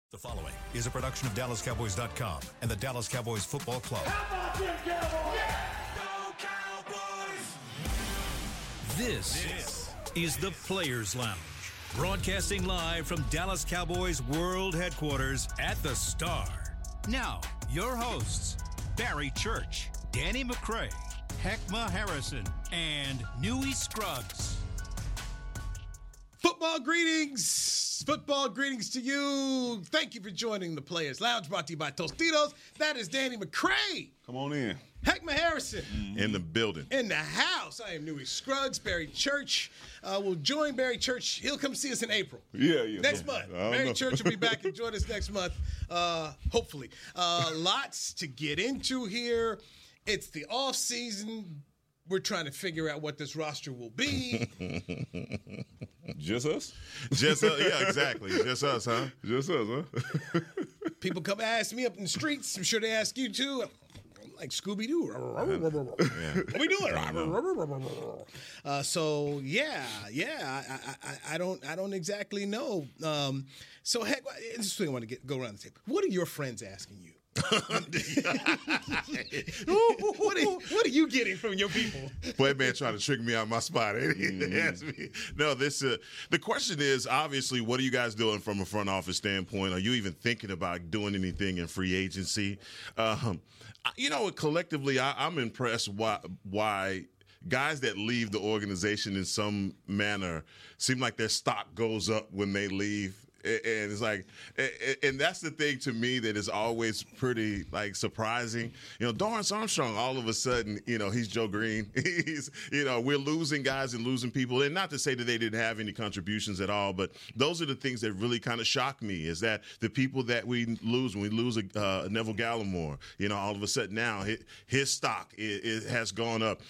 The following is a production of DallasCowboys.com and the Dallas Cowboys Football Club. How about them Cowboys? Yeah! Go Cowboys! This is the Players Lounge, broadcasting live from Dallas Cowboys World Headquarters at the Star. Now, your hosts, Barry Church, Danny McCray, Heckma Harrison, and Newy Scruggs. Football greetings to you. Thank you for joining the Players Lounge, brought to you by Tostitos. That is Danny McCray. Come on in. Heckma Harrison. In the building. In the house. I am Newy Scruggs. Barry Church will join Barry Church. He'll come see us in April. Yeah. Next month. Barry Church will be back and join us next month, hopefully. Lots to get into here. It's the off season. We're trying to figure out what this roster will be. Just us? Yeah, exactly. Just us, huh? Just us, huh? People come ask me up in the streets. I'm sure they ask you too. I'm like Scooby-Doo. What are we doing? I don't exactly know. So heck, this is what I want to go around the table. What are your friends asking you? What are you getting from your people? Boy, man, trying to trick me out of my spot. Ask me. No, the question is obviously, what are you guys doing from a front office standpoint? Are you even thinking about doing anything in free agency? Collectively, I'm impressed why guys that leave the organization in some manner seem like their stock goes up when they leave. And it's like, and that's the thing to me that is always pretty surprising. Dorrance Armstrong, all of a sudden, he's Joe Green. He's, we're losing guys and losing people. And not to say that they didn't have any contributions at all, but those are the things that really kind of shock me is that the people that we lose, when we lose Neville Gallimore, all of a sudden now his stock it has gone up.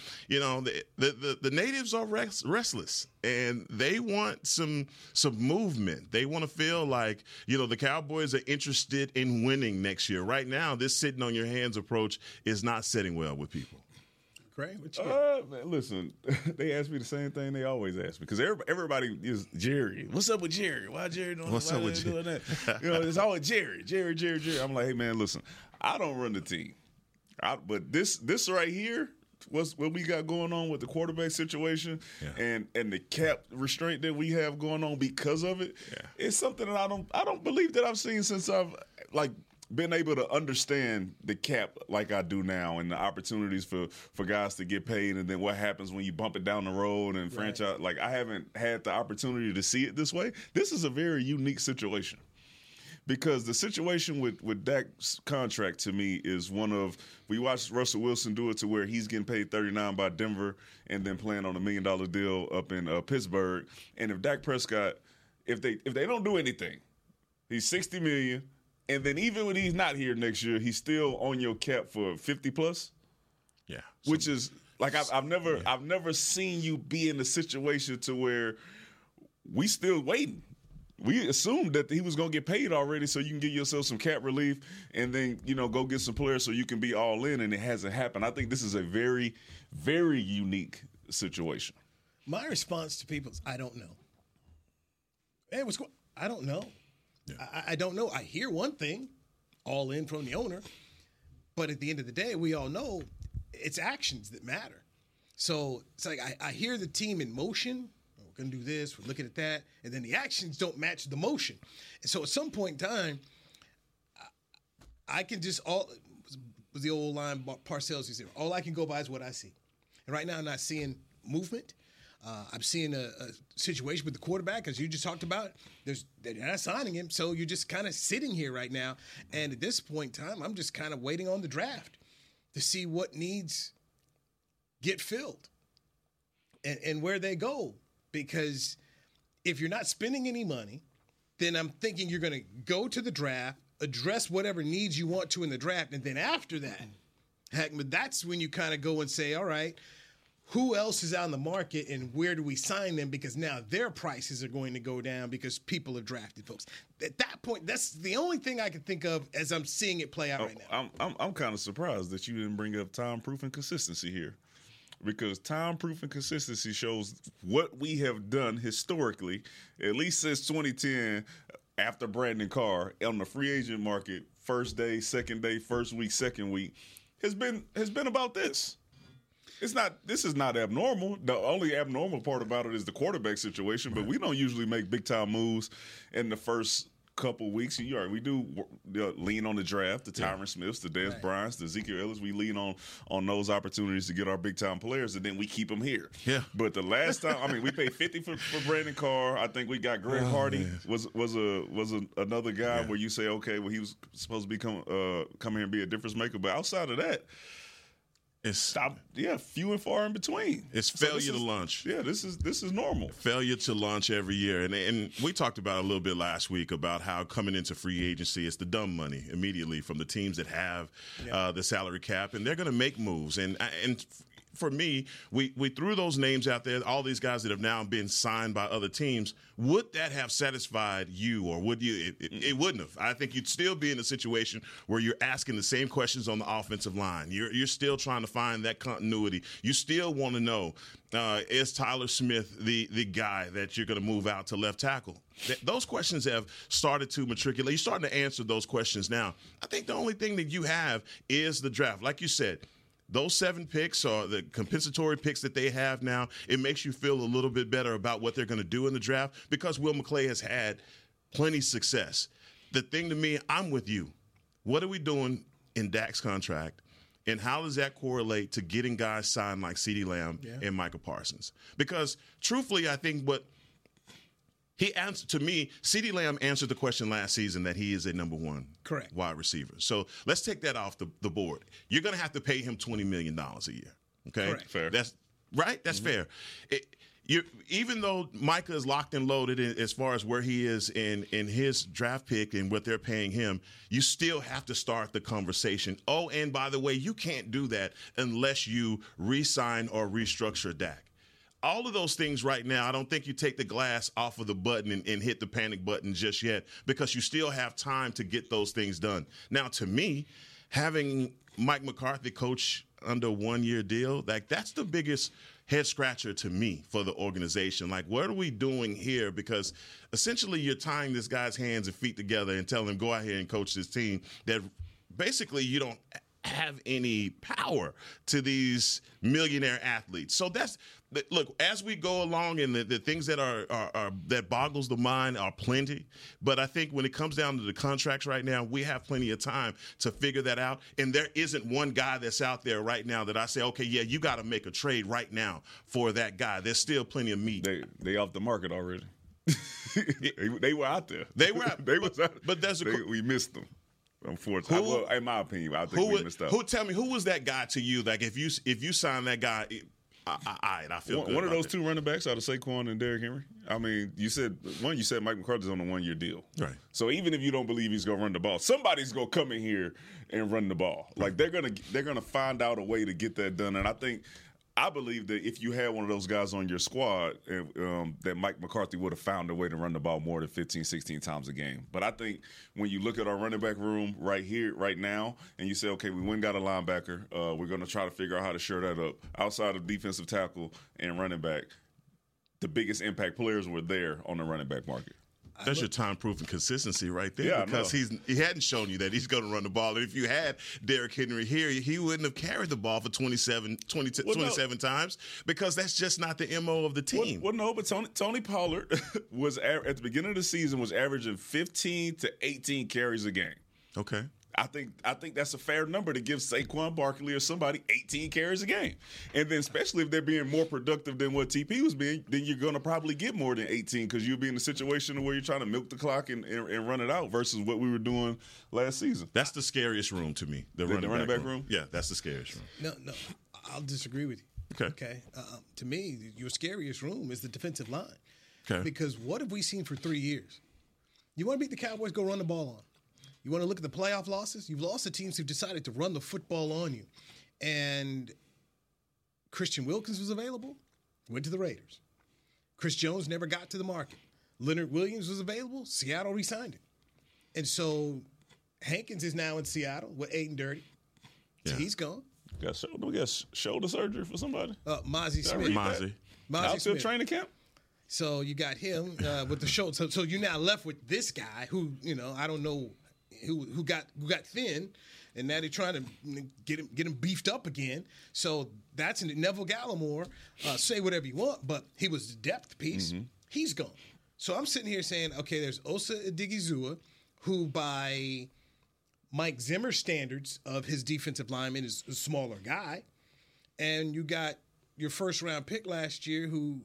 The natives are restless. And they want some movement. They want to feel like, the Cowboys are interested in winning next year. Right now, this sitting on your hands approach is not sitting well with people. Great. What you got? Man, listen, they ask me the same thing they always ask me. Because everybody is Jerry. What's up with Jerry? Why Jerry doing that? It's always Jerry. I'm like, hey, man, listen, I don't run the team. But this right here, what we got going on with the quarterback situation and the cap restraint that we have going on because of it, it's something that I don't believe that I've seen since I've been able to understand the cap like I do now and the opportunities for guys to get paid and then what happens when you bump it down the road and franchise. Like I haven't had the opportunity to see it this way. This is a very unique situation. Because the situation with Dak's contract to me is one of, we watched Russell Wilson do it to where he's getting paid $39 by Denver and then playing on $1 million deal up in Pittsburgh. And if Dak Prescott, if they don't do anything, he's $60 million, and then even when he's not here next year, he's still on your cap for 50 plus. Yeah, which is like I've never seen you be in a situation to where we still waiting. We assumed that he was going to get paid already so you can give yourself some cap relief and then, go get some players so you can be all in, and it hasn't happened. I think this is a very, very unique situation. My response to people is, I don't know. Hey, what's going on? I don't know. Yeah. I don't know. I hear one thing, all in from the owner, but at the end of the day, we all know it's actions that matter. So it's like I hear the team in motion. We're going to do this, we're looking at that, and then the actions don't match the motion. And so at some point in time, I can just was the old line Parcells used to say, all I can go by is what I see. And right now I'm not seeing movement. I'm seeing a situation with the quarterback, as you just talked about. They're not signing him, so you're just kind of sitting here right now. And at this point in time, I'm just kind of waiting on the draft to see what needs get filled and where they go. Because if you're not spending any money, then I'm thinking you're going to go to the draft, address whatever needs you want to in the draft, and then after that, that's when you kind of go and say, all right, who else is out in the market and where do we sign them? Because now their prices are going to go down because people have drafted folks. At that point, that's the only thing I can think of as I'm seeing it play out right now. I'm kind of surprised that you didn't bring up time-proof and consistency here. Because time-proof and consistency shows what we have done historically, at least since 2010, after Brandon Carr on the free agent market, first day, second day, first week, second week, has been about this. This is not abnormal. The only abnormal part about it is the quarterback situation, but we don't usually make big time moves in the first couple weeks. We do lean on the draft, the Tyron Smiths, the Dez Bryants, the Ezekiel Ellis. We lean on those opportunities to get our big time players, and then we keep them here. Yeah. But the last time, we paid $50 for Brandon Carr. I think we got Greg Hardy was another guy where you say, okay, well, he was supposed to come here and be a difference maker. But outside of that, it's few and far in between. It's failure to launch. Yeah, this is normal. Failure to launch every year. And we talked about a little bit last week about how coming into free agency, it's the dumb money immediately from the teams that have the salary cap, and they're going to make moves. And for me, we threw those names out there, all these guys that have now been signed by other teams. Would that have satisfied you, or would you? It wouldn't have. I think you'd still be in a situation where you're asking the same questions on the offensive line. You're still trying to find that continuity. You still want to know, is Tyler Smith the guy that you're going to move out to left tackle? Those questions have started to matriculate. You're starting to answer those questions now. I think the only thing that you have is the draft. Like you said, those 7 picks or the compensatory picks that they have now, it makes you feel a little bit better about what they're going to do in the draft because Will McClay has had plenty of success. The thing to me, I'm with you. What are we doing in Dak's contract, and how does that correlate to getting guys signed like CeeDee Lamb and Micah Parsons? Because truthfully, I think what he answered to me, CeeDee Lamb answered the question last season that he is a number 1 wide receiver. So let's take that off the board. You're going to have to pay him $20 million a year. Okay? Correct. Fair. That's right. That's fair. Even though Micah is locked and loaded as far as where he is in his draft pick and what they're paying him, you still have to start the conversation. Oh, and by the way, you can't do that unless you re-sign or restructure Dak. All of those things right now, I don't think you take the glass off of the button and hit the panic button just yet because you still have time to get those things done. Now, to me, having Mike McCarthy coach under a 1-year deal, that's the biggest head scratcher to me for the organization. Like, what are we doing here? Because essentially you're tying this guy's hands and feet together and telling him, go out here and coach this team that basically you don't have any power to these millionaire athletes. So look, as we go along, and the things that are that boggles the mind are plenty. But I think when it comes down to the contracts right now, we have plenty of time to figure that out. And there isn't one guy that's out there right now that I say, okay, yeah, you got to make a trade right now for that guy. There's still plenty of meat. They off the market already. They were out there. They were out. But we missed them. Unfortunately, in my opinion, I think we missed out. Tell me, who was that guy to you? Like, if you sign that guy, I feel good. One of those 2 running backs out of Saquon and Derrick Henry. You said Mike McCarthy's on a 1-year deal. Right. So even if you don't believe he's gonna run the ball, somebody's gonna come in here and run the ball. Like they're gonna find out a way to get that done. And I believe that if you had one of those guys on your squad, that Mike McCarthy would have found a way to run the ball more than 15, 16 times a game. But I think when you look at our running back room right here, right now, and you say, okay, we went and got a linebacker, we're going to try to figure out how to shore that up. Outside of defensive tackle and running back, the biggest impact players were there on the running back market. That's your time-proven consistency right there, because he hadn't shown you that he's going to run the ball. And if you had Derrick Henry here, he wouldn't have carried the ball for 27 times, because that's just not the MO of the team. But Tony Pollard was at the beginning of the season was averaging 15 to 18 carries a game. Okay. I think that's a fair number to give Saquon Barkley or somebody 18 carries a game. And then especially if they're being more productive than what TP was being, then you're going to probably get more than 18 because you'll be in a situation where you're trying to milk the clock and run it out versus what we were doing last season. That's the scariest room to me, the running back room. Yeah, that's the scariest room. No, I'll disagree with you. Okay. To me, your scariest room is the defensive line. Okay. Because what have we seen for 3 years? You want to beat the Cowboys, go run the ball on. You want to look at the playoff losses? You've lost to teams who've decided to run the football on you. And Christian Wilkins was available, went to the Raiders. Chris Jones never got to the market. Leonard Williams was available, Seattle re-signed him. And so Hankins is now in Seattle with Aiden Dirty. So he's gone. We got shoulder surgery for somebody? Mozzie Smith. Mozzie. Out to training camp? So you got him with the shoulder. So you're now left with this guy who, I don't know who got thin, and now they're trying to get him beefed up again. So that's Neville Gallimore. Say whatever you want, but he was the depth piece. Mm-hmm. He's gone. So I'm sitting here saying, okay, there's Osa Odighizuwa, who by Mike Zimmer's standards of his defensive lineman is a smaller guy, and you got your first round pick last year who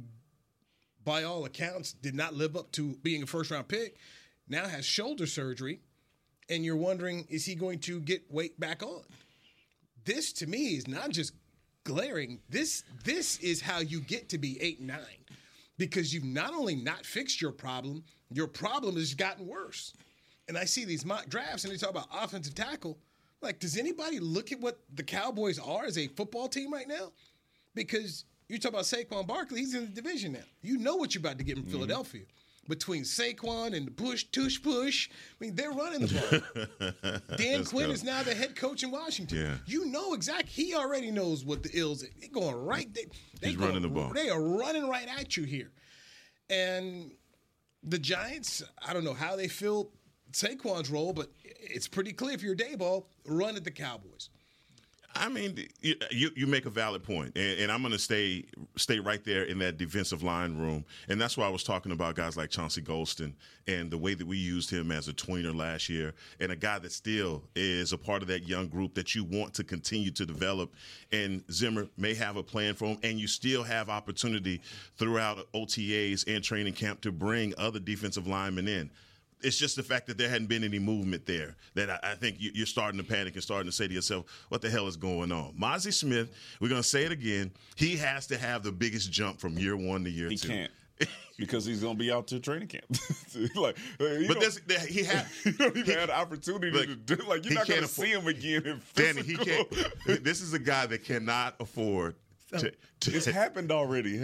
by all accounts did not live up to being a first round pick, now has shoulder surgery, and you're wondering, is he going to get weight back on? This to me is not just glaring. This is how you get to be 8-9, because you've not only not fixed your problem has gotten worse. And I see these mock drafts, and they talk about offensive tackle. Like, does anybody look at what the Cowboys are as a football team right now? Because you talk about Saquon Barkley, he's in the division now. You know what you're about to get in Philadelphia. Between Saquon and the tush push, I mean, they're running the ball. Dan Quinn is now the head coach in Washington. Yeah. You know exactly. He already knows what the ills are. They're going right. He's running the ball. They are running right at you here. And the Giants, I don't know how they feel Saquon's role, but it's pretty clear if you're Daboll, run at the Cowboys. I mean, you make a valid point, and I'm going to stay right there in that defensive line room, and that's why I was talking about guys like Chauncey Golston and the way that we used him as a tweener last year, and a guy that still is a part of that young group that you want to continue to develop, and Zimmer may have a plan for him, and you still have opportunity throughout OTAs and training camp to bring other defensive linemen in. It's just the fact that there hadn't been any movement there that I think you're starting to panic and starting to say to yourself, what the hell is going on? Mazi Smith, we're going to say it again, he has to have the biggest jump from year one to year two. He can't. Because he's going to be out to training camp. He don't even have the opportunity to do. Like, you're not going to see him again in physical. Danny, he can't. This is a guy that cannot afford it's happened already.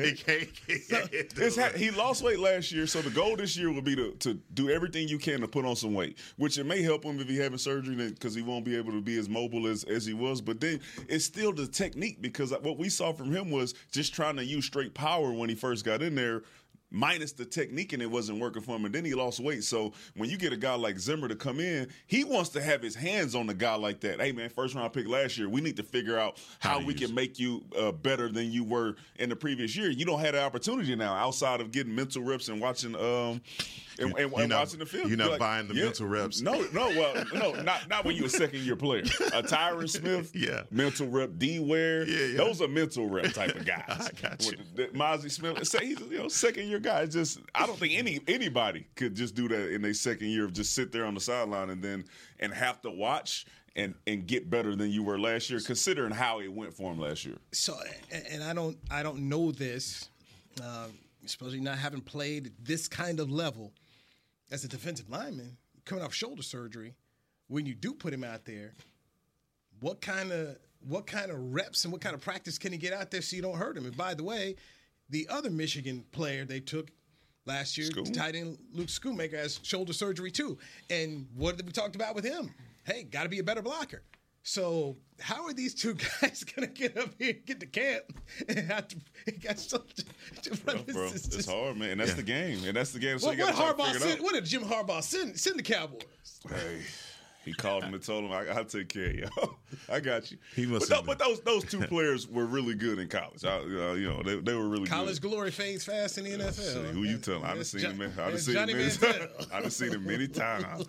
He lost weight last year, so the goal this year will be to do everything you can to put on some weight, which it may help him if he's having surgery because he won't be able to be as mobile as he was. But then it's still the technique, because what we saw from him was just trying to use straight power when he first got in there, minus the technique, and it wasn't working for him, and then he lost weight. So when you get a guy like Zimmer to come in, he wants to have his hands on a guy like that. Hey, man, first round pick last year, we need to figure out how we can make you better than you were in the previous year. You don't have the opportunity now outside of getting mental reps and watching watching the film. You're not buying the mental reps. No, not when you're a second-year player. Tyron Smith, mental rep. D. Ware, those are mental rep type of guys. I got you. Mazi Smith, he's second-year guy. I don't think anybody could just do that in their second year of just sit there on the sideline and have to watch and get better than you were last year, considering how it went for him last year. So, and I don't know this, especially not having played at this kind of level as a defensive lineman coming off shoulder surgery. When you do put him out there, what kind of reps and what kind of practice can he get out there so you don't hurt him? And by the way, the other Michigan player they took last year, tight end Luke Schoonmaker, has shoulder surgery too. And what did we talked about with him? Hey, got to be a better blocker. So how are these two guys going to get up here and get to camp and have to got something to run this? Bro, it's hard, man. And that's the game. And that's the game. So What did Jim Harbaugh send the Cowboys? Hey. He called him and told him, "I'll take care of y'all. I got you." But those two players were really good in college. They were really good. College glory fades fast in the NFL. Who you telling? I've seen him many times. I've seen him many times.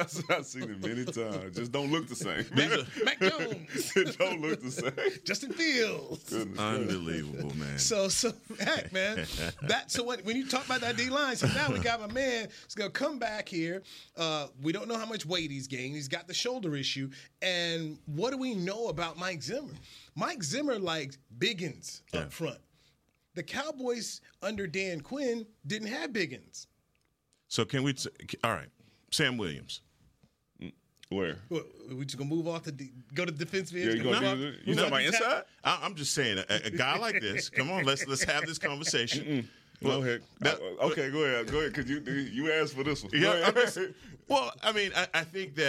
Just don't look the same. Mac Jones. It don't look the same. Justin Fields. Unbelievable, man. So heck, man. When you talk about that D line, so now we got my man who's gonna come back here. We don't know how much weight he's gained. He's got the shoulder issue. And what do we know about Mike Zimmer? Mike Zimmer likes biggins up front. The Cowboys under Dan Quinn didn't have biggins. So all right, Sam Williams. Where? We just gonna move off go to defense. You talking about inside? I'm just saying, a guy like this. Come on, let's have this conversation. Go ahead. Okay, go ahead. Because you asked for this one. Yeah. Well, I mean, I think that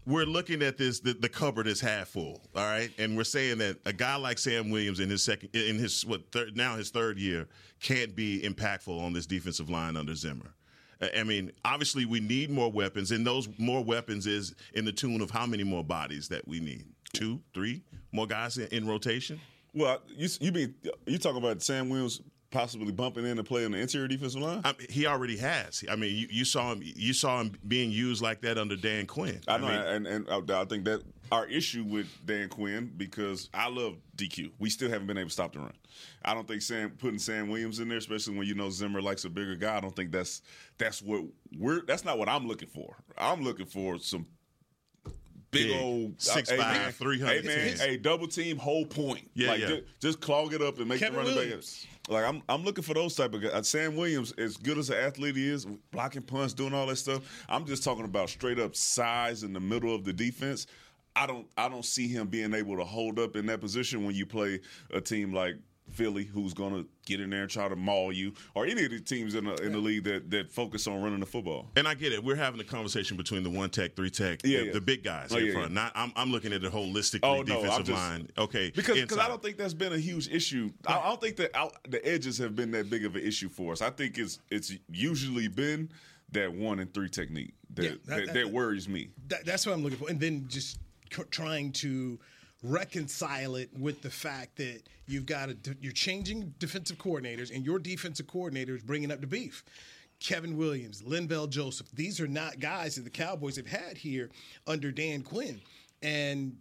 we're looking at this. The cupboard is half full. All right, and we're saying that a guy like Sam Williams in his third year can't be impactful on this defensive line under Zimmer. I mean, obviously we need more weapons, and those more weapons is in the tune of how many more bodies that we need? 2, 3 more guys in rotation? Well, you talking about Sam Williams possibly bumping in to play on the interior defensive line? He already has. I mean, you saw him being used like that under Dan Quinn. I know, and I think that our issue with Dan Quinn, because I love DQ, we still haven't been able to stop the run. I don't think putting Sam Williams in there, especially when you know Zimmer likes a bigger guy, I don't think that's not what I'm looking for. I'm looking for some big old 6'5", 300. Hey man, a double team whole point. Just clog it up and make Kevin the running Williams. back. Like I'm looking for those type of guys. Sam Williams, as good as an athlete he is, blocking punts, doing all that stuff. I'm just talking about straight up size in the middle of the defense. I don't see him being able to hold up in that position when you play a team like Philly, who's going to get in there and try to maul you, or any of the teams in the league that focus on running the football. And I get it. We're having a conversation between the 1-tech, 3-tech, the big guys in front. Not I'm looking at the holistic defensive line. Okay, because I don't think that's been a huge issue. I don't think that the edges have been that big of an issue for us. I think it's usually been that 1 and 3 technique that worries me. That's what I'm looking for, and then just trying to reconcile it with the fact that you're changing defensive coordinators, and your defensive coordinator is bringing up the beef. Kevin Williams, Linval Joseph, these are not guys that the Cowboys have had here under Dan Quinn. And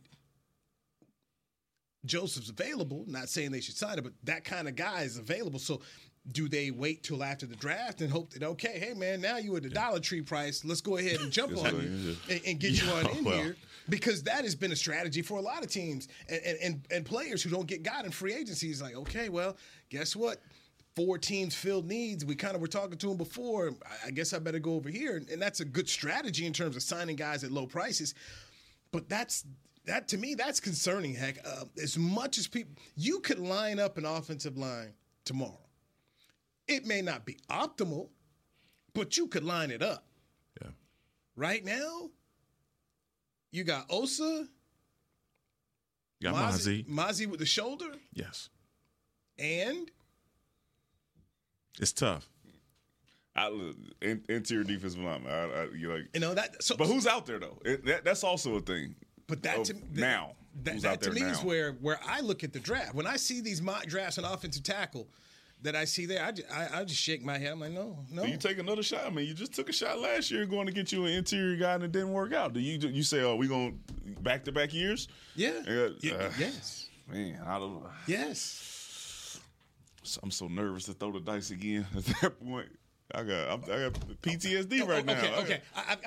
Joseph's available, not saying they should sign him, but that kind of guy is available. So do they wait till after the draft and hope that, okay, hey, man, now you at the Dollar Tree price, let's go ahead and jump on you and get you on in here? Because that has been a strategy for a lot of teams and players who don't get got in free agency. It's like, okay, well, guess what? 4 teams filled needs. We kind of were talking to them before. I guess I better go over here. And that's a good strategy in terms of signing guys at low prices. But that to me, that's concerning, heck. As much as you could line up an offensive line tomorrow. It may not be optimal, but you could line it up. Yeah. Right now, you got Osa. You got Mazi. Mazi with the shoulder. Yes. And? It's tough. Interior defensive lineman. But who's out there, though? That's also a thing. But that to me is where I look at the draft. When I see these mock drafts and offensive tackle that I see there, I just shake my head. I'm like, no. Do you take another shot? I mean, you just took a shot last year going to get you an interior guy and it didn't work out. Do you say, oh, we going back-to-back years? Yeah. Yes. Man, I don't know. Yes. I'm so nervous to throw the dice again at that point. I got PTSD right now. Okay.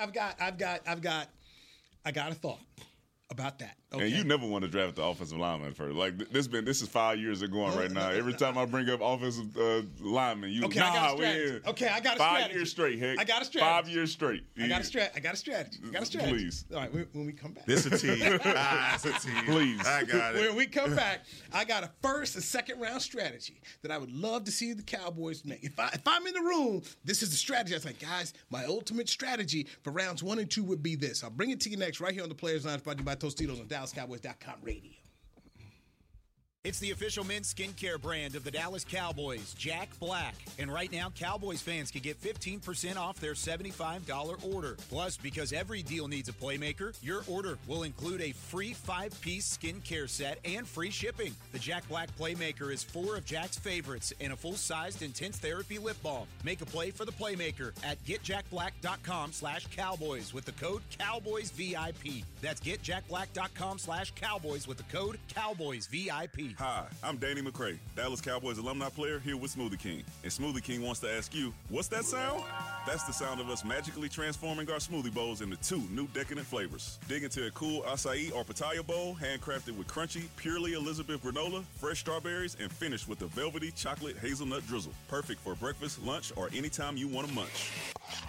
I got a thought about that. Okay. And you never want to draft the offensive lineman first. Like this is 5 years ago right now. Every time I bring up offensive lineman, I got a strategy. 5 years straight, heck. I got a strategy. 5 years straight. I got a strategy. Please. All right, when we come back. This is a team. It's a team. Please. I got it. When we come back, I got a first and second round strategy that I would love to see the Cowboys make. If I'm in the room, this is the strategy. I was like, guys, my ultimate strategy for rounds 1 and 2 would be this. I'll bring it to you next right here on the Players Lounge, brought to you by Tostitos on DallasCowboys.com radio. It's the official men's skincare brand of the Dallas Cowboys, Jack Black. And right now, Cowboys fans can get 15% off their $75 order. Plus, because every deal needs a playmaker, your order will include a free 5-piece skincare set and free shipping. The Jack Black Playmaker is 4 of Jack's favorites and a full-sized intense therapy lip balm. Make a play for the Playmaker at getjackblack.com/Cowboys with the code CowboysVIP. That's getjackblack.com/Cowboys with the code CowboysVIP. Hi, I'm Danny McCray, Dallas Cowboys alumni player here with Smoothie King. And Smoothie King wants to ask you, what's that sound? That's the sound of us magically transforming our smoothie bowls into 2 new decadent flavors. Dig into a cool acai or pitaya bowl, handcrafted with crunchy, purely Elizabeth granola, fresh strawberries, and finished with a velvety chocolate hazelnut drizzle. Perfect for breakfast, lunch, or anytime you want to munch.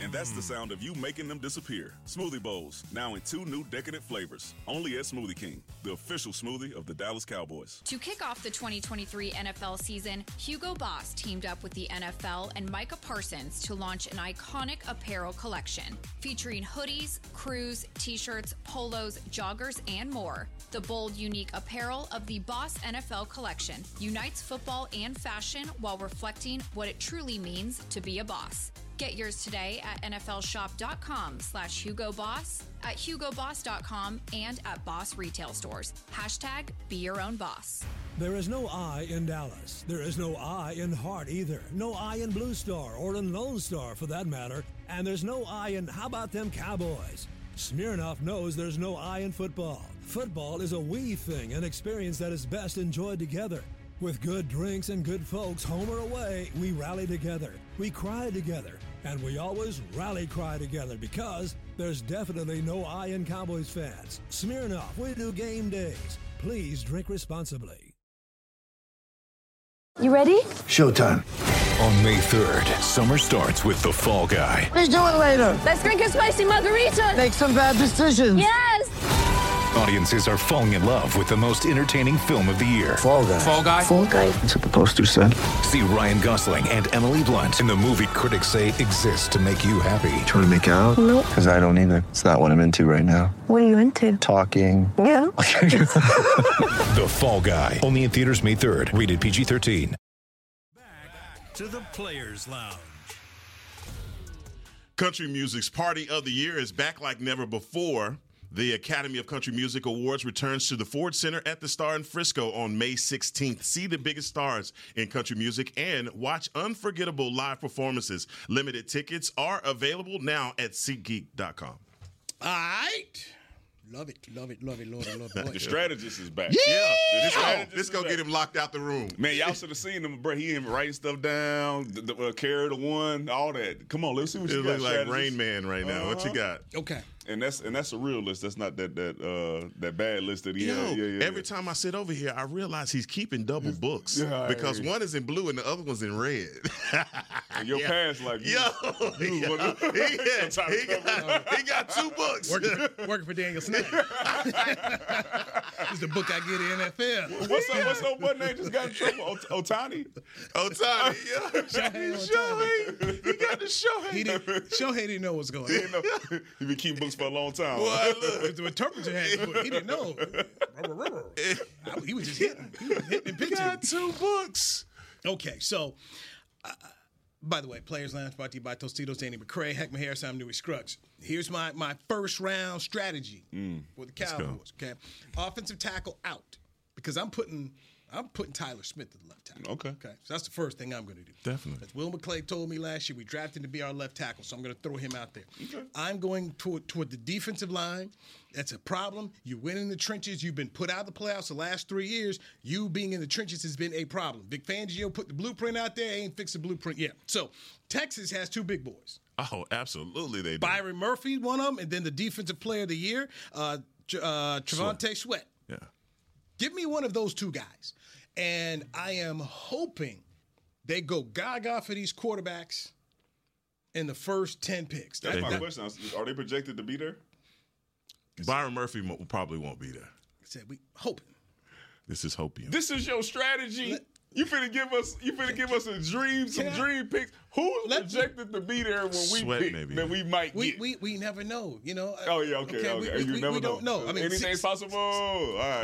And that's the sound of you making them disappear. Smoothie Bowls, now in 2 new decadent flavors. Only at Smoothie King, the official smoothie of the Dallas Cowboys. To kick off the 2023 NFL season, Hugo Boss teamed up with the NFL and Micah Parsons to launch an iconic apparel collection featuring hoodies, crews, t-shirts, polos, joggers, and more. The bold, unique apparel of the Boss NFL collection unites football and fashion while reflecting what it truly means to be a boss. Get yours today at nflshop.com/HugoBoss, at HugoBoss.com, and at Boss retail stores. # be your own boss. There is no I in Dallas. There is no I in Hart either. No I in Blue Star or in Lone Star for that matter. And there's no I in how about them Cowboys? Smirnoff knows there's no I in football. Football is a we thing, an experience that is best enjoyed together. With good drinks and good folks, home or away, we rally together. We cry together. And we always rally cry together because there's definitely no I in Cowboys fans. Smirnoff, we do game days. Please drink responsibly. You ready? Showtime. On May 3rd, summer starts with The Fall Guy. Let's do it later. Let's drink a spicy margarita. Make some bad decisions. Yes. Audiences are falling in love with the most entertaining film of the year. Fall Guy. Fall Guy? Fall Guy. That's what the poster said. See Ryan Gosling and Emily Blunt in the movie critics say exists to make you happy. Trying to make it out? Nope. Because I don't either. It's not what I'm into right now. What are you into? Talking. Yeah. The Fall Guy. Only in theaters May 3rd. Rated PG-13. Back to the Players Lounge. Country Music's Party of the Year is back like never before. The Academy of Country Music Awards returns to the Ford Center at the Star in Frisco on May 16th. See the biggest stars in country music and watch unforgettable live performances. Limited tickets are available now at SeatGeek.com. All right. Love it. The strategist is back. Yeah. Strategist Let's go is get back. him locked out the room. Man, y'all should have seen him, bro. He ain't writing stuff down, carry the one, all that. Come on, let's see what It you got. looks like strategist. Rain Man right now. What you got? Okay. And that's a real list. That's not that bad list that he Yo, had. Yeah. every time I sit over here, I realize he's keeping double books Yeah, because yeah. one is in blue and the other one's in red. And your pants like He got 2 books. Working for Daniel Snyder. It's the book I get in NFL. What's up? What name just got in trouble? Otani. Otani, yeah. Shohei. He got the Shohei. Shohei didn't know what's going on. He didn't know. He been keeping books for a long time. Boy, look. The interpreter had the book. He didn't know. He was just hitting. He was hitting and pitching. Got 2 books. Okay, so, by the way, Players Lounge brought to you by Tostitos, Danny McCray, Heckman Harris, I'm Newey Scruggs. Here's my first round strategy for the Cowboys. Okay, offensive tackle out because I'm putting Tyler Smith at the left tackle. Okay. So that's the first thing I'm going to do. Definitely. As Will McClay told me last year, we drafted him to be our left tackle, so I'm going to throw him out there. Okay. I'm going toward the defensive line. That's a problem. You win in the trenches. You've been put out of the playoffs the last 3 years. You being in the trenches has been a problem. Vic Fangio put the blueprint out there. Ain't fixed the blueprint yet. So Texas has 2 big boys. Oh, absolutely they do. Byron Murphy, one of them, and then the defensive player of the year, Trevontae Sweat. Yeah. Give me one of those 2 guys. And I am hoping they go gaga for these quarterbacks in the first 10 picks. That's my question. Are they projected to be there? Byron Murphy probably won't be there. I said we hoping. This is hopium. This is your strategy. You finna give us a dream, dream picks. Who is projected to be there when we pick maybe. that we might get? We never know, you know. Oh yeah, okay. We don't know. I mean, anything's possible. All right.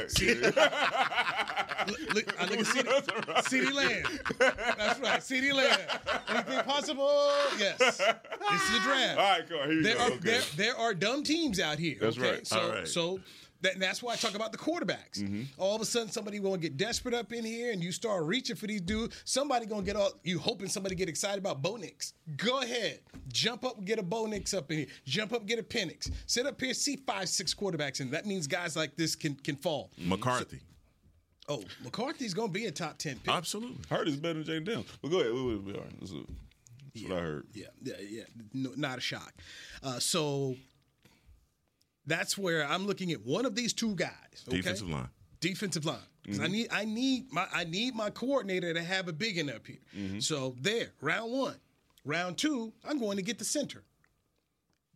Look, I look at CeeDee Lamb. That's right, CeeDee Lamb. Anything possible? Yes. This is the draft. All right, go on. Here you go. Okay. There are dumb teams out here. That's okay? right. So, All right. So that's why I talk about the quarterbacks. Mm-hmm. All of a sudden, somebody going to get desperate up in here, and you start reaching for these dudes. Somebody going to get you hoping somebody get excited about Bo Nix. Go ahead. Jump up and get a Bo Nix up in here. Jump up and get a Penix. Sit up here, see 5-6 quarterbacks, and that means guys like this can fall. McCarthy. McCarthy's going to be a top 10 pick. Absolutely. Heard is better than Jaden Daniels. But go ahead. All right. That's what I heard. Yeah. No, not a shock. So that's where I'm looking at one of these 2 guys. Okay? Defensive line. Because I need my coordinator to have a big one up here. Mm-hmm. So there, round 1. Round 2, I'm going to get the center.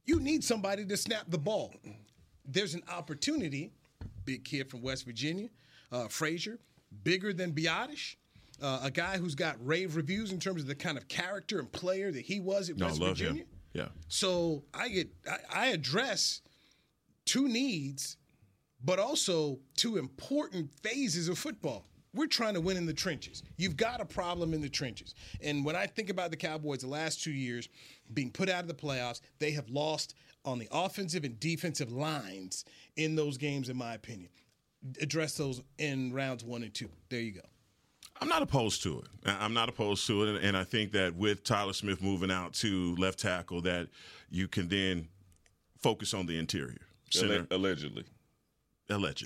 You need somebody to snap the ball. There's an opportunity. Big kid from West Virginia, Frazier, bigger than Biotish. A guy who's got rave reviews in terms of the kind of character and player that he was at West Virginia. Him. Yeah. So I address two needs, but also two important phases of football. We're trying to win in the trenches. You've got a problem in the trenches. And when I think about the Cowboys the last 2 years being put out of the playoffs, they have lost on the offensive and defensive lines in those games, in my opinion. Address those in rounds 1 and 2. There you go. I'm not opposed to it. And I think that with Tyler Smith moving out to left tackle, that you can then focus on the interior. Allegedly. This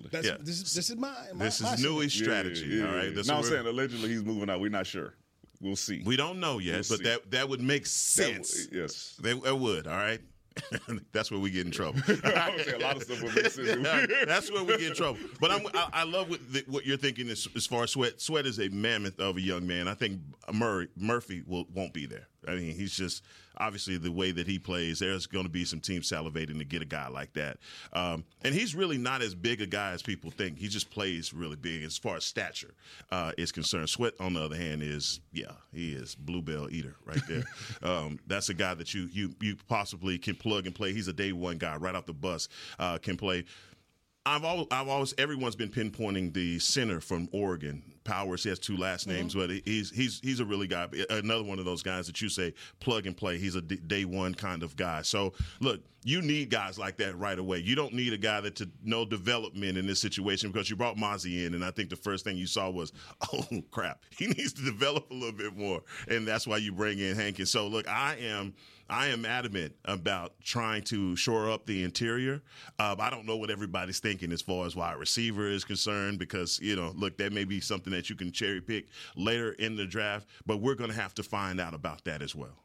is my Newey's strategy. Yeah. All right. I'm saying allegedly he's moving out. We're not sure. We'll see. We don't know yet, that would make sense. Yes, it would. All right. That's where we get in trouble. I would say a lot of stuff would make sense. That's where we get in trouble. But I love what you're thinking as far as Sweat. Sweat is a mammoth of a young man. I think Murphy won't be there. I mean, he's just obviously the way that he plays. There's going to be some teams salivating to get a guy like that. And he's really not as big a guy as people think. He just plays really big as far as stature is concerned. Sweat, on the other hand, he is bluebell eater right there. That's a guy that you possibly can plug and play. He's a day one guy right off the bus, can play. I've always everyone's been pinpointing the center from Oregon, Powers. He has two last names, but he's a really guy. Another one of those guys that you say plug and play. He's a day one kind of guy. So look, you need guys like that right away. You don't need a guy that to no development in this situation because you brought Mozzie in, and I think the first thing you saw was, oh crap, he needs to develop a little bit more, and that's why you bring in Hankins. So look, I am adamant about trying to shore up the interior. I don't know what everybody's thinking as far as wide receiver is concerned because, look, that may be something that you can cherry pick later in the draft, but we're going to have to find out about that as well.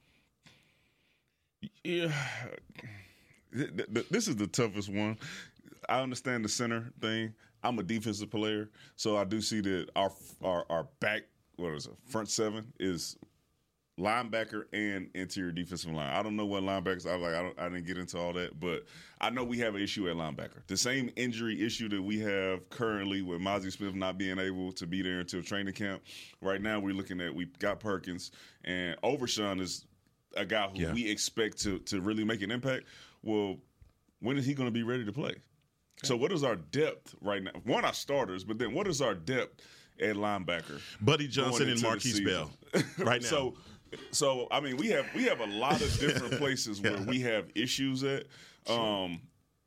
Yeah. This is the toughest one. I understand the center thing. I'm a defensive player, so I do see that our back, front seven is linebacker and interior defensive line. I don't know what linebackers. I didn't get into all that, but I know we have an issue at linebacker. The same injury issue that we have currently with Mozzie Smith not being able to be there until training camp. Right now, we got Perkins, and Overshawn is a guy who we expect to really make an impact. Well, when is he going to be ready to play? Okay. So what is our depth right now? One, our starters, but then what is our depth at linebacker? Buddy Johnson and Marquise Bell right now. So I mean, we have a lot of different places where we have issues at. So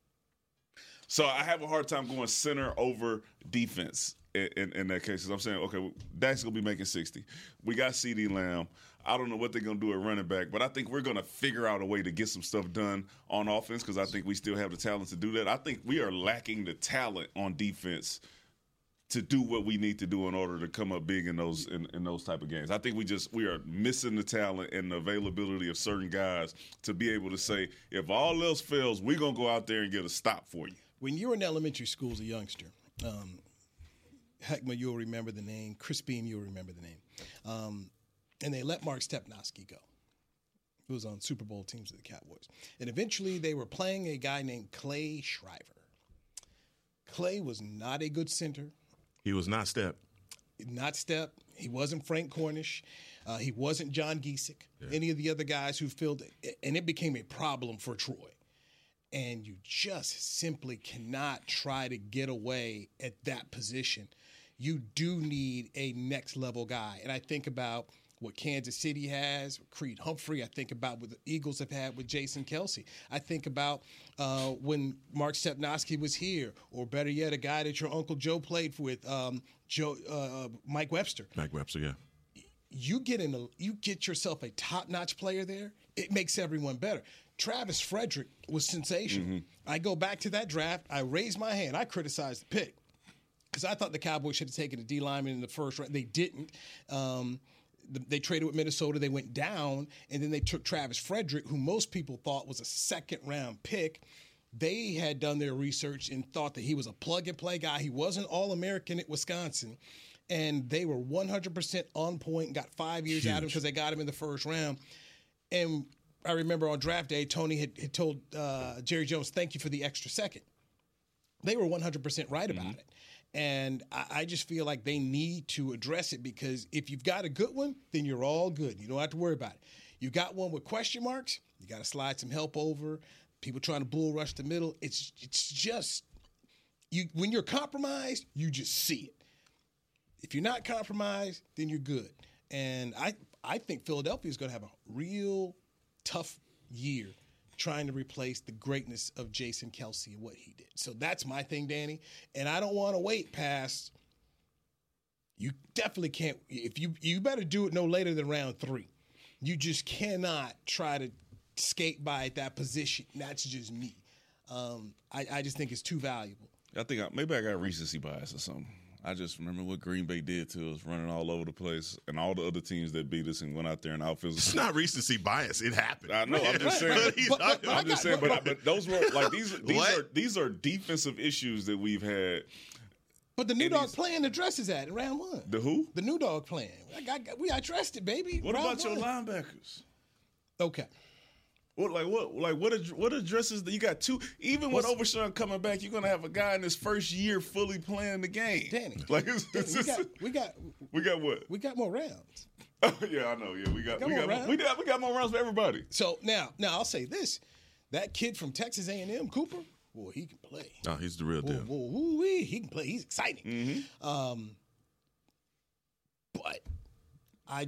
I have a hard time going center over defense in that case. I'm saying, okay, Dak's going to be making 60. We got CeeDee Lamb. I don't know what they're going to do at running back, but I think we're going to figure out a way to get some stuff done on offense because I think we still have the talent to do that. I think we are lacking the talent on defense to do what we need to do in order to come up big in those type of games. I think we are missing the talent and the availability of certain guys to be able to say, if all else fails, we're going to go out there and get a stop for you. When you were in elementary school as a youngster, Heckma, you'll remember the name. Chris Beam, you'll remember the name. And they let Mark Stepnoski go, who was on Super Bowl teams of the Cowboys. And eventually they were playing a guy named Clay Shriver. Clay was not a good center. He was not Step. Not Step. He wasn't Frank Cornish. He wasn't John Giesick. Any of the other guys who filled it. And it became a problem for Troy. And you just simply cannot try to get away at that position. You do need a next-level guy. And I think about what Kansas City has, Creed Humphrey. I think about what the Eagles have had with Jason Kelce. I think about when Mark Stepnoski was here, or better yet, a guy that your Uncle Joe played with, Mike Webster. Mike Webster, yeah. You get yourself a top-notch player there, it makes everyone better. Travis Frederick was sensational. Mm-hmm. I go back to that draft. I raised my hand. I criticized the pick because I thought the Cowboys should have taken a D lineman in the first round. They didn't. They traded with Minnesota. They went down, and then they took Travis Frederick, who most people thought was a second-round pick. They had done their research and thought that he was a plug-and-play guy. He wasn't All-American at Wisconsin, and they were 100% on point and got 5 years out of him because they got him in the first round. And I remember on draft day, Tony had told Jerry Jones, "Thank you for the extra second." They were 100% right about it. And I just feel like they need to address it, because if you've got a good one, then you're all good. You don't have to worry about it. You got one with question marks, you got to slide some help over. People trying to bull rush the middle. It's just when you're compromised, you just see it. If you're not compromised, then you're good. And I think Philadelphia is going to have a real tough year trying to replace the greatness of Jason Kelce and what he did. So that's my thing, Danny. And I don't want to wait past. You definitely can't. If you better do it no later than round 3. You just cannot try to skate by at that position. That's just me. I just think it's too valuable. I think maybe I got recency bias or something. I just remember what Green Bay did to us, running all over the place, and all the other teams that beat us and went out there and outfizzled. It's not recency bias. It happened. I know. I'm just saying. But those were like these are defensive issues that we've had. But the new dog plan addresses that in round 1. The who? The new dog plan. We addressed it, baby. What about your linebackers? Okay. What addresses that you got 2? Even with Overshown coming back, you're gonna have a guy in his first year fully playing the game. Danny, we got what? We got more rounds. Oh yeah, I know. Yeah, we got more rounds for everybody. So now I'll say this: that kid from Texas A&M, Cooper, boy, he can play. Oh, he's the real deal. He can play. He's exciting. Mm-hmm. But I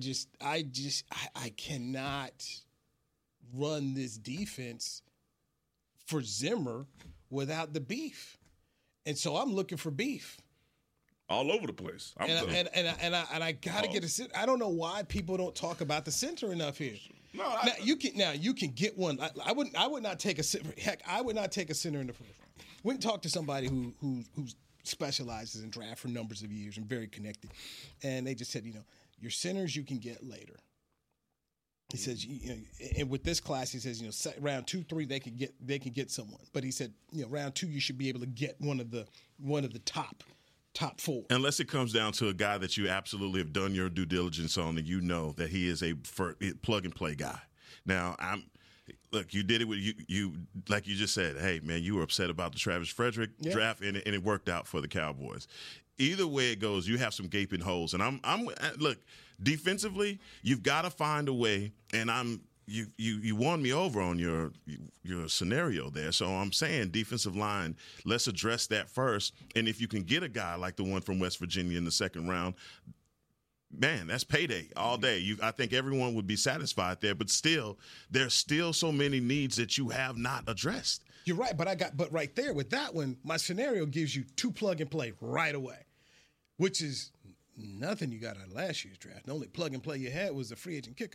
cannot run this defense for Zimmer without the beef, and so I'm looking for beef all over the place. I gotta get a center. I don't know why people don't talk about the center enough here. No, you can get one. I would not take a center. Heck, I would not take a center in the first round. We can talk to somebody who specializes in draft for numbers of years and very connected, and they just said, your centers you can get later. He says, and with this class, he says, round 2, 3, they can get someone. But he said, round 2, you should be able to get one of the top 4. Unless it comes down to a guy that you absolutely have done your due diligence on, and you know that he is a plug and play guy. Now, you did it with you like you just said. Hey, man, you were upset about the Travis Frederick draft, and it worked out for the Cowboys. Either way it goes, you have some gaping holes, and I'm look. Defensively, you've got to find a way, and you won me over on your scenario there. So I'm saying defensive line, let's address that first. And if you can get a guy like the one from West Virginia in the second round, man, that's payday all day. I think everyone would be satisfied there, but still, there's still so many needs that you have not addressed. You're right, but right there with that one, my scenario gives you 2 plug and play right away, which is nothing you got out of last year's draft. The only plug and play you had was a free agent kicker.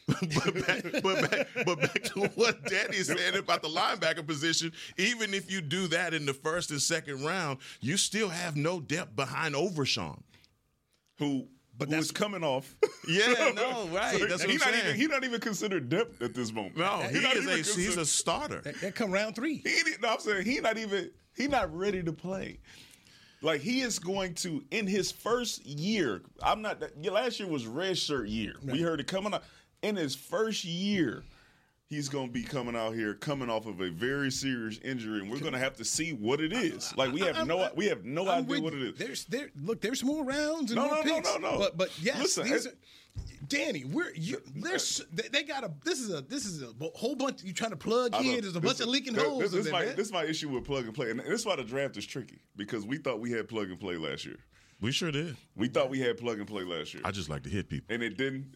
but back to what Danny said about the linebacker position, even if you do that in the first and second round, you still have no depth behind Overshown, who was coming off. Yeah, no, right. So that's what I'm saying. He's not even considered depth at this moment. No, he's a starter. That come round 3. I'm saying he's not ready to play. Like, he is going to, in his first year, last year was red shirt year. Right. We heard it coming out. In his first year, he's going to be coming out here, coming off of a very serious injury, and we're going to have to see what it is. Like, we have no idea what it is. There's more rounds and more picks. No. But yes, listen, Danny, they got this is a whole bunch you trying to plug in. There's a bunch of leaking holes. This is my issue with plug and play, and this is why the draft is tricky, because we thought we had plug and play last year. We sure did. We thought we had plug and play last year. I just like to hit people, and it didn't.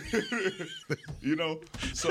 So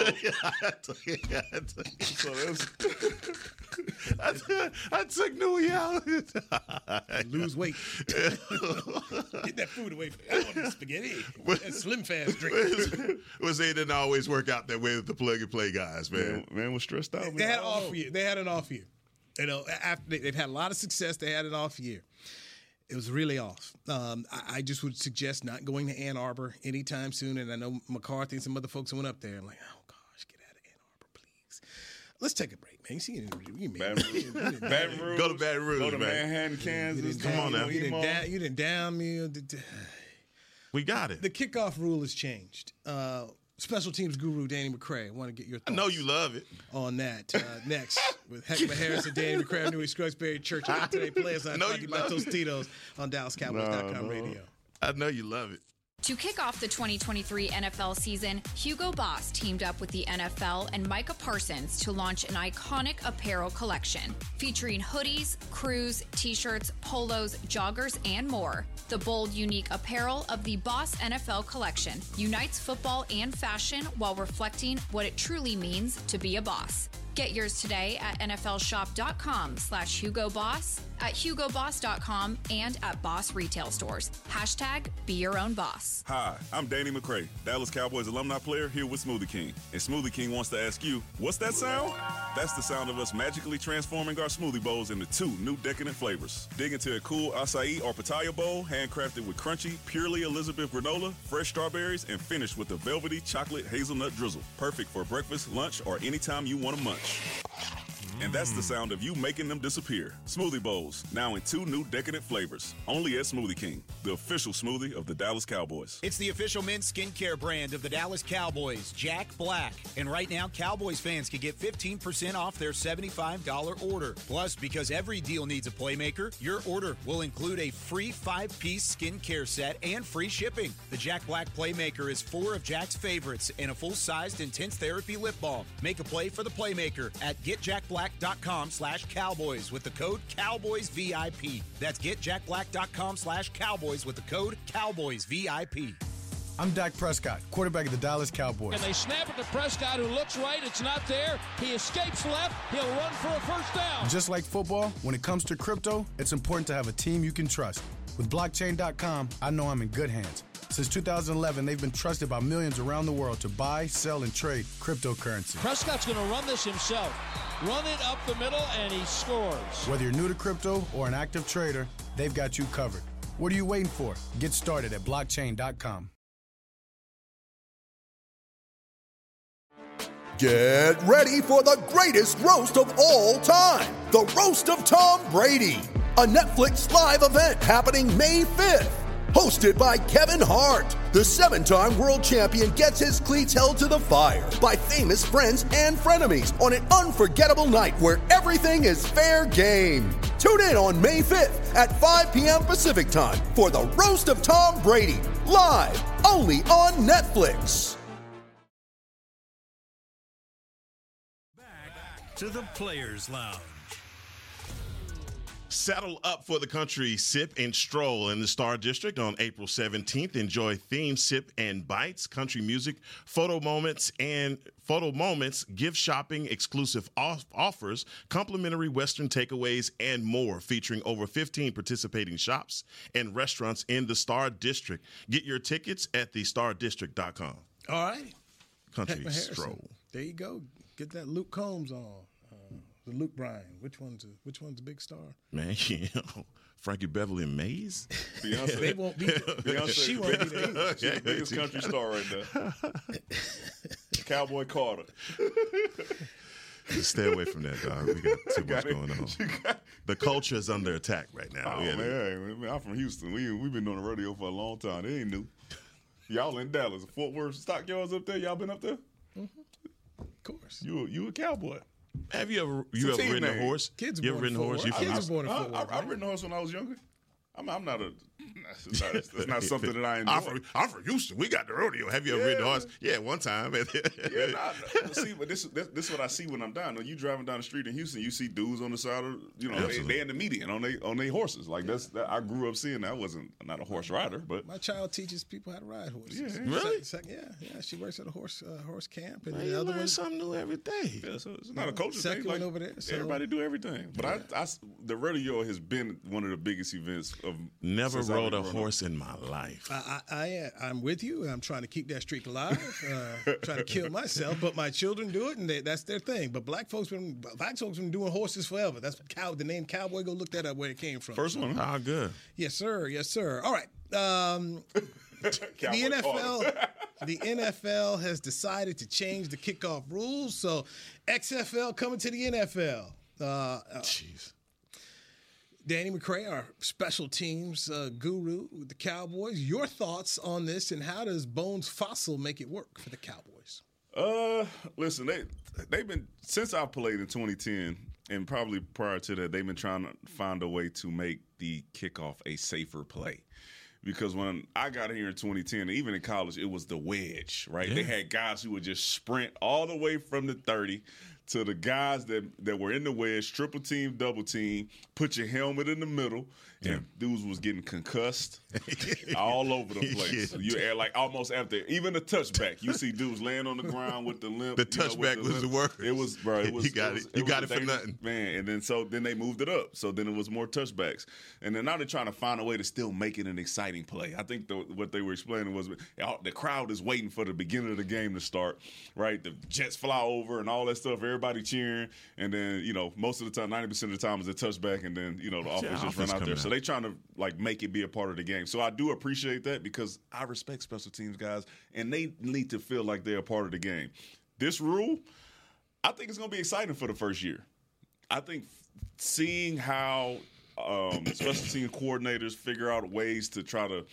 I took Newey out. Lose weight. Get that food away from me. I want the spaghetti. That Slim Fast drink. They didn't always work out that way with the plug and play guys, man. Man was stressed out. They had an off year. They had an off year. After they've had a lot of success, they had an off year. It was really off. I just would suggest not going to Ann Arbor anytime soon. And I know McCarthy and some other folks went up there. I'm like, oh, gosh, get out of Ann Arbor, please. Let's take a break, man. Baton Rouge. Go to Baton Rouge, Go to Manhattan, Kansas. Come on now. You didn't down me. We got it. The kickoff rule has changed. special teams guru Danny McCray. I want to get your thoughts. I know you love it. On that. Next, with Heckma Harris and Danny McCray, I'm Newey Scruggs-Berry Church. Today players on Talking About Tostitos on DallasCowboys.com radio. I know you love it. To kick off the 2023 NFL season, Hugo Boss teamed up with the NFL and Micah Parsons to launch an iconic apparel collection featuring hoodies, crews, t-shirts, polos, joggers, and more. The bold, unique apparel of the Boss NFL collection unites football and fashion while reflecting what it truly means to be a boss. Get yours today at nflshop.com/HugoBoss, at HugoBoss.com, and at Boss retail stores. #Be your own boss. Hi, I'm Danny McCray, Dallas Cowboys alumni player here with Smoothie King. And Smoothie King wants to ask you, what's that sound? That's the sound of us magically transforming our smoothie bowls into 2 new decadent flavors. Dig into a cool acai or pitaya bowl, handcrafted with crunchy, purely Elizabeth granola, fresh strawberries, and finished with a velvety chocolate hazelnut drizzle. Perfect for breakfast, lunch, or anytime you want to munch. And that's the sound of you making them disappear. Smoothie bowls, now in 2 new decadent flavors. Only at Smoothie King, the official smoothie of the Dallas Cowboys. It's the official men's skincare brand of the Dallas Cowboys, Jack Black. And right now, Cowboys fans can get 15% off their $75 order. Plus, because every deal needs a playmaker, your order will include a free 5-piece skincare set and free shipping. The Jack Black Playmaker is 4 of Jack's favorites and a full-sized intense therapy lip balm. Make a play for the playmaker at getjackblack.com/Cowboys with the code CowboysVIP. That's getjackblack.com/Cowboys with the code CowboysVIP. I'm Dak Prescott, quarterback of the Dallas Cowboys. And they snap it to Prescott, who looks right. It's not there. He escapes left. He'll run for a first down. Just like football, when it comes to crypto, it's important to have a team you can trust. With blockchain.com, I know I'm in good hands. Since 2011, they've been trusted by millions around the world to buy, sell, and trade cryptocurrency. Prescott's going to run this himself. Run it up the middle, and he scores. Whether you're new to crypto or an active trader, they've got you covered. What are you waiting for? Get started at blockchain.com. Get ready for the greatest roast of all time, the Roast of Tom Brady, a Netflix live event happening May 5th. Hosted by Kevin Hart, the 7-time world champion gets his cleats held to the fire by famous friends and frenemies on an unforgettable night where everything is fair game. Tune in on May 5th at 5 p.m. Pacific time for the Roast of Tom Brady, live only on Netflix. Back to the Players Lounge. Saddle up for the country sip and stroll in the Star District on April 17th. Enjoy themed sip and bites, country music, photo moments, gift shopping, exclusive offers, complimentary Western takeaways, and more, featuring over 15 participating shops and restaurants in the Star District. Get your tickets at thestardistrict.com. All right. Country stroll. There you go. Get that Luke Combs on. The Luke Bryan. Which one's a big star? Man, Frankie Beverly and Mays. Beyonce. They won't be. Beyonce. She won't be there. She's the biggest country star right there. Cowboy Carter. Stay away from that, dog. We got too much going on. The culture is under attack right now. Oh, man, I'm from Houston. We've been doing the rodeo for a long time. It ain't new. Y'all in Dallas. Fort Worth Stockyards up there. Y'all been up there? Mm-hmm. Of course. You a cowboy. Have you ever ridden a horse? Kids you ever ridden a horse? Kids are born in Fort Worth. I've ridden a horse when I was younger. I'm not a. It's not something that I enjoy. I'm from Houston. We got the rodeo. Have you ever ridden a horse? Yeah, one time. See, but this is what I see when I'm down. When you driving down the street in Houston, you see dudes on the side of they in the median on they horses. Like I grew up seeing that. I not a horse rider, but my child teaches people how to ride horses. Yeah, really? Yeah. She works at a horse camp, and man, the other one something new every day. Yeah, so it's not a culture thing. Second one over there. So. Everybody do everything, but the rodeo has been one of the biggest events of. Never rode a horse in my life. I'm with you. I'm trying to keep that streak alive. Trying to kill myself, but my children do it, and that's their thing. But black folks been doing horses forever. That's the name cowboy. Go look that up where it came from. First one. Ah, good. Yes, sir. Yes, sir. All right. The NFL has decided to change the kickoff rules. So XFL coming to the NFL. Jeez. Danny McCray, our special teams guru with the Cowboys. Your thoughts on this, and how does Bones Fossil make it work for the Cowboys? Listen, they've been, since I played in 2010, and probably prior to that, they've been trying to find a way to make the kickoff a safer play. Because when I got here in 2010, even in college, it was the wedge, right? Yeah. They had guys who would just sprint all the way from the 30 to the guys that were in the wedge, triple team, double team, put your helmet in the middle, and dudes was getting concussed all over the place. Yeah. You like almost after even the touchback, you see dudes laying on the ground with the limp. The touchback was the worst. It was, bro. It was, you got it for nothing, man. And then they moved it up. So then it was more touchbacks, and then now they're trying to find a way to still make it an exciting play. I think what they were explaining was the crowd is waiting for the beginning of the game to start, right? The jets fly over and all that stuff. Everybody cheering, and then most of the time, 90% of the time is a touchback, and then the offense just run out there. So they trying to make it be a part of the game. So I do appreciate that because I respect special teams guys, and they need to feel like they're a part of the game. This rule, I think it's going to be exciting for the first year. I think seeing how special team coordinators figure out ways to try to,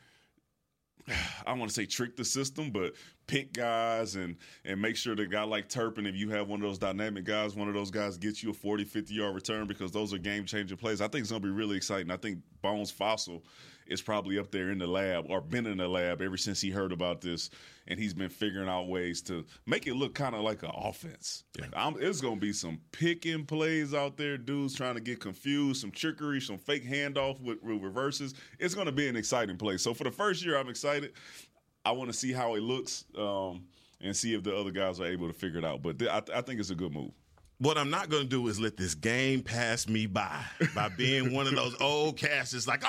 I don't want to say trick the system, but pick guys and make sure that a guy like Turpin, if you have one of those dynamic guys, one of those guys gets you a 40, 50-yard return because those are game-changing plays. I think it's going to be really exciting. I think Bones Fossil is probably up there in the lab or been in the lab ever since he heard about this, and he's been figuring out ways to make it look kind of like an offense. Yeah. It's going to be some picking plays out there, dudes trying to get confused, some trickery, some fake handoff with reverses. It's going to be an exciting play. So for the first year, I'm excited. I want to see how it looks and see if the other guys are able to figure it out. But I think it's a good move. What I'm not going to do is let this game pass me by being one of those old casters like,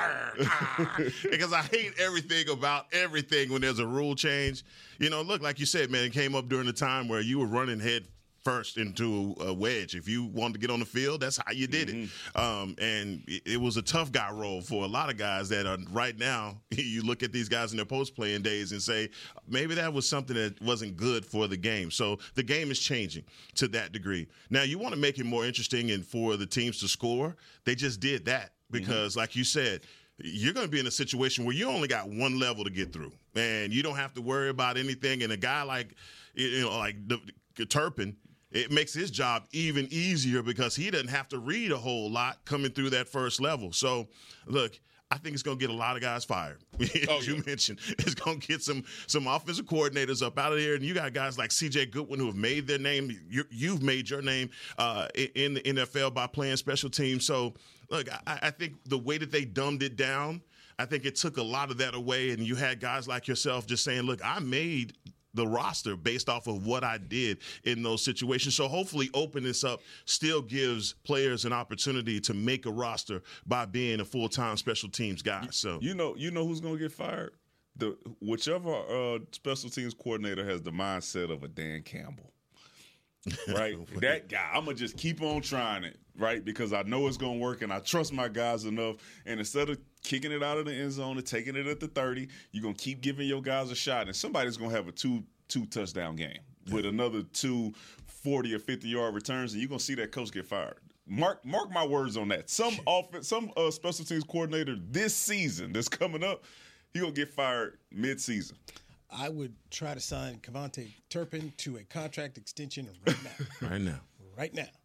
because I hate everything about everything when there's a rule change. Look, like you said, man, it came up during the time where you were running head first into a wedge. If you wanted to get on the field, that's how you did it. And it was a tough guy role for a lot of guys that are right now, you look at these guys in their post-playing days and say, maybe that was something that wasn't good for the game. So the game is changing to that degree. Now, you want to make it more interesting and for the teams to score. They just did that because, like you said, you're going to be in a situation where you only got one level to get through, and you don't have to worry about anything. And a guy like Turpin, it makes his job even easier because he doesn't have to read a whole lot coming through that first level. So, look, I think it's going to get a lot of guys fired. As you mentioned, it's going to get some offensive coordinators up out of there. And you got guys like C.J. Goodwin who have made their name. You've made your name in the NFL by playing special teams. So, look, I think the way that they dumbed it down, I think it took a lot of that away. And you had guys like yourself just saying, look, I made the roster based off of what I did in those situations. So hopefully open this up still gives players an opportunity to make a roster by being a full-time special teams guy. So you know who's going to get fired? Whichever special teams coordinator has the mindset of a Dan Campbell. Right? That guy. I'm going to just keep on trying it, right? Because I know it's going to work and I trust my guys enough. And instead of kicking it out of the end zone and taking it at the 30, you're going to keep giving your guys a shot. And somebody's going to have a two touchdown game with another 2 40 or 50-yard returns, and you're going to see that coach get fired. Mark my words on that. Some special teams coordinator this season that's coming up, he's going to get fired mid-season. I would try to sign Kevontae Turpin to a contract extension right now.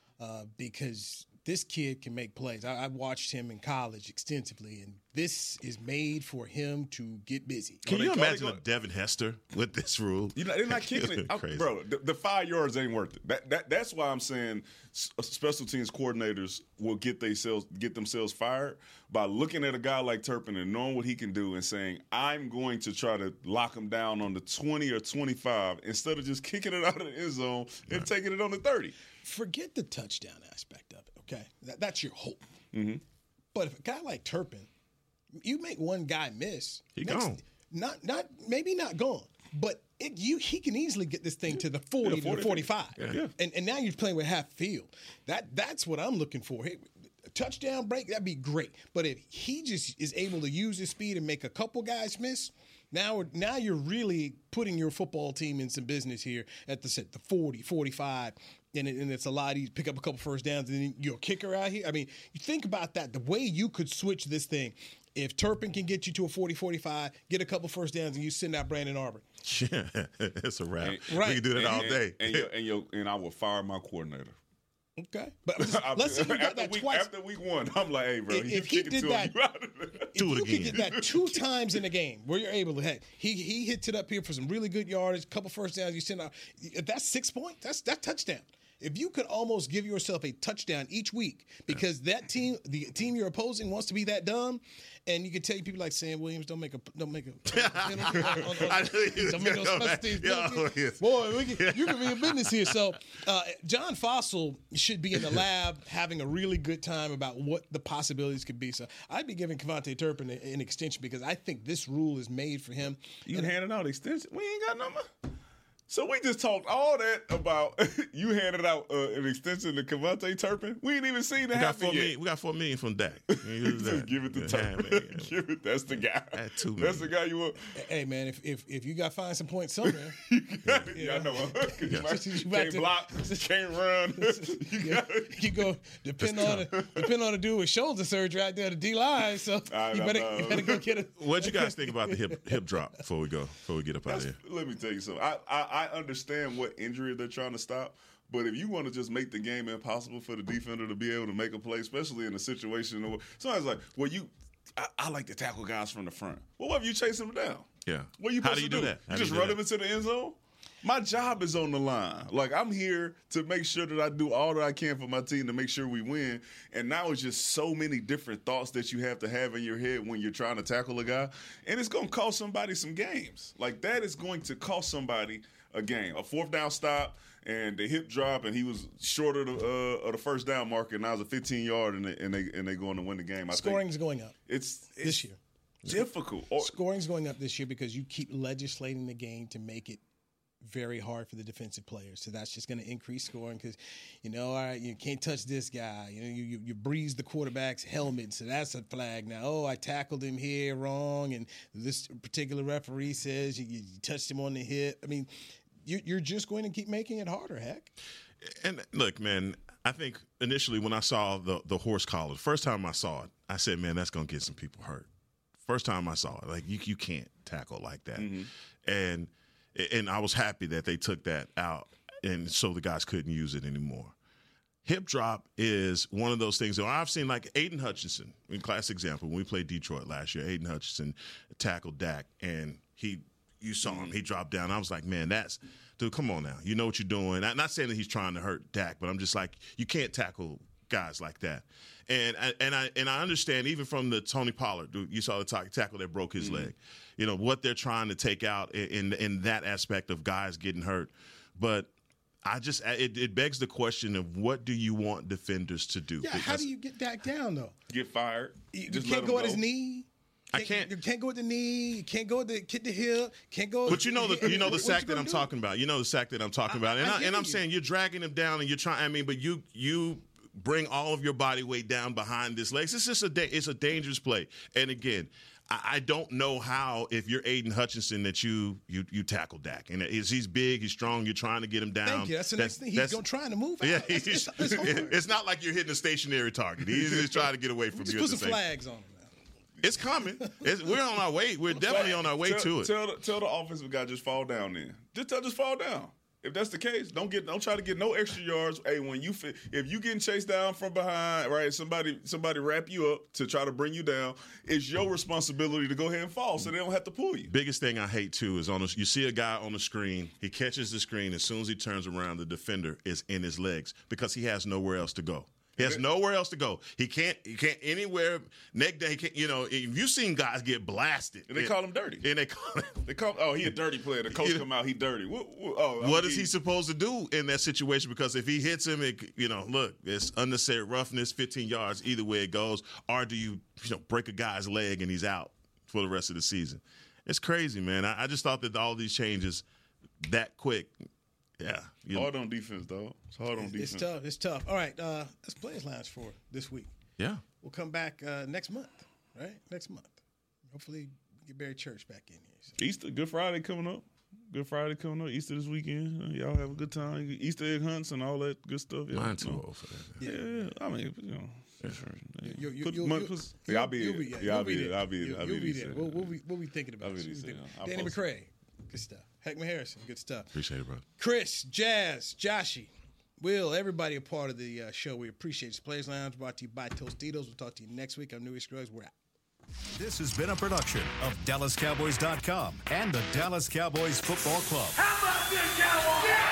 Because this kid can make plays. I watched him in college extensively, and this is made for him to get busy. Can you imagine a Devin Hester with this rule? They're not kicking it. Crazy. Bro, the 5 yards ain't worth it. That's why I'm saying special teams coordinators will get themselves fired by looking at a guy like Turpin and knowing what he can do and saying, I'm going to try to lock him down on the 20 or 25 instead of just kicking it out of the end zone and taking it on the 30. Forget the touchdown aspect of it, okay? That's your hope. Mm-hmm. But if a guy like Turpin, you make one guy miss, he gone. Maybe not gone, but he can easily get this thing to the 40 to the 45. Yeah. And now you're playing with half field. That's what I'm looking for. Hey, touchdown break, that'd be great. But if he just is able to use his speed and make a couple guys miss, now you're really putting your football team in some business here at the 40, 45, and it's a lot easier. Pick up a couple first downs, and then your kicker out here. I mean, you think about that, the way you could switch this thing. If Turpin can get you to a 40-45, get a couple first downs, and you send out Brandon Aubrey. Yeah, it's a wrap. Right. We can do that all day. And I will fire my coordinator. Okay, but let's say you got that twice. After week 1, I'm like, hey, bro, if he did that, if you could get that 2 times in a game where you're able to, hey, he hits it up here for some really good yardage, couple first downs, you send out. If that's 6 points, that's touchdown. If you could almost give yourself a touchdown each week because that team, the team you're opposing, wants to be that dumb, and you can tell people like Sam Williams, don't make a penalty don't make no special teams penalty. Boy, you can be in business here. So John Fossil should be in the lab having a really good time about what the possibilities could be. So I'd be giving Kevontae Turpin an extension because I think this rule is made for him. You handing out extension? We ain't got no more. So we just talked all that about you handed out an extension to Kevontae Turpin. We ain't even seen it happen yet. We got $4 million from Dak. Just give it to Turpin. That's the guy. That's the guy you want. Hey man, if you got to find some points somewhere, I know. You can't block, can't run. You go depend on the dude with shoulder surgery out there, the D line. So you better go get it. What you guys think about the hip drop before we get up out of here? Let me tell you something. I understand what injury they're trying to stop, but if you want to just make the game impossible for the defender to be able to make a play, especially in a situation where somebody's like, well, I like to tackle guys from the front. Well, what if you chase them down? Yeah. What are you supposed to do? That? You just run them into the end zone? My job is on the line. Like, I'm here to make sure that I do all that I can for my team to make sure we win. And now it's just so many different thoughts that you have to have in your head when you're trying to tackle a guy. And it's going to cost somebody some games. Like, that is going to cost somebody a game. A 4th down stop and the hip drop, and he was short of the first down marker, and now it's a 15-yard, and they going to win the game. Scoring's going up. It's this year. Difficult. Scoring's going up this year because you keep legislating the game to make it very hard for the defensive players. So that's just going to increase scoring because, all right, you can't touch this guy. You breeze the quarterback's helmet, so that's a flag now. Oh, I tackled him here wrong, and this particular referee says you touched him on the hip. I mean, you're just going to keep making it harder, heck. And look, man, I think initially when I saw the horse collar, the first time I saw it, I said, man, that's going to get some people hurt. First time I saw it, like you can't tackle like that. Mm-hmm. And I was happy that they took that out, and so the guys couldn't use it anymore. Hip drop is one of those things that I've seen, like Aiden Hutchinson, in classic example, when we played Detroit last year. Aiden Hutchinson tackled Dak, and you saw him. He dropped down. I was like, man, dude, come on now. You know what you're doing. I'm not saying that he's trying to hurt Dak, but I'm just like, you can't tackle guys like that. And I understand even from the Tony Pollard, dude, you saw the tackle that broke his leg. What they're trying to take out in that aspect of guys getting hurt. But it begs the question of what do you want defenders to do? Yeah, how do you get Dak down, though? Get fired. You can't go at his knee. You can't go at the knee. You can't go at the hip. Can't go. But the sack that I'm talking about. You know the sack that I'm talking about. And I'm saying you're dragging him down and you're trying. I mean, but you bring all of your body weight down behind his legs. It's just it's a dangerous play. And again, I don't know how, if you're Aiden Hutchinson, that you tackle Dak. And he's big, he's strong, you're trying to get him down. Thank you. That's the next thing. He's trying to move out. Yeah, it's not like you're hitting a stationary target. He's just trying to get away from you. Just put some flags on him. It's coming. We're on our way. We're definitely on our way to it. Tell the offensive guy just fall down then. Just fall down. If that's the case, don't try to get no extra yards. Hey, if you getting chased down from behind, right? Somebody wrap you up to try to bring you down. It's your responsibility to go ahead and fall, so they don't have to pull you. Biggest thing I hate too is you see a guy on the screen. He catches the screen. As soon as he turns around, the defender is in his legs because he has nowhere else to go. He has nowhere else to go. He can't anywhere. Neck day. If you've seen guys get blasted, and they call him dirty. And they call he a dirty player. The coach come out, he dirty. What is he supposed to do in that situation? Because if he hits him, look, it's unnecessary roughness, 15 yards. Either way it goes, or do you break a guy's leg and he's out for the rest of the season? It's crazy, man. I just thought that all these changes that quick. Yeah. Hard on defense, though. It's hard on defense. It's tough. All right. Let's Players Lounge for this week. Yeah. We'll come back next month, right? Next month. Hopefully, we get Barry Church back in here. So. Easter, Good Friday coming up. Easter this weekend. Y'all have a good time. Easter egg hunts and all that good stuff. Yeah, Mine too old for that. Yeah. I mean, you know. Sure. I'll be there. We'll be thinking about it. Danny McCray, good stuff. Heckman Harrison, good stuff. Appreciate it, bro. Chris, Jazz, Joshy, Will, everybody a part of the show. We appreciate it. It's Players Lounge brought to you by Tostitos. We'll talk to you next week. I'm Newy Scruggs. We're out. This has been a production of DallasCowboys.com and the Dallas Cowboys Football Club. How about this, Cowboys? Yeah!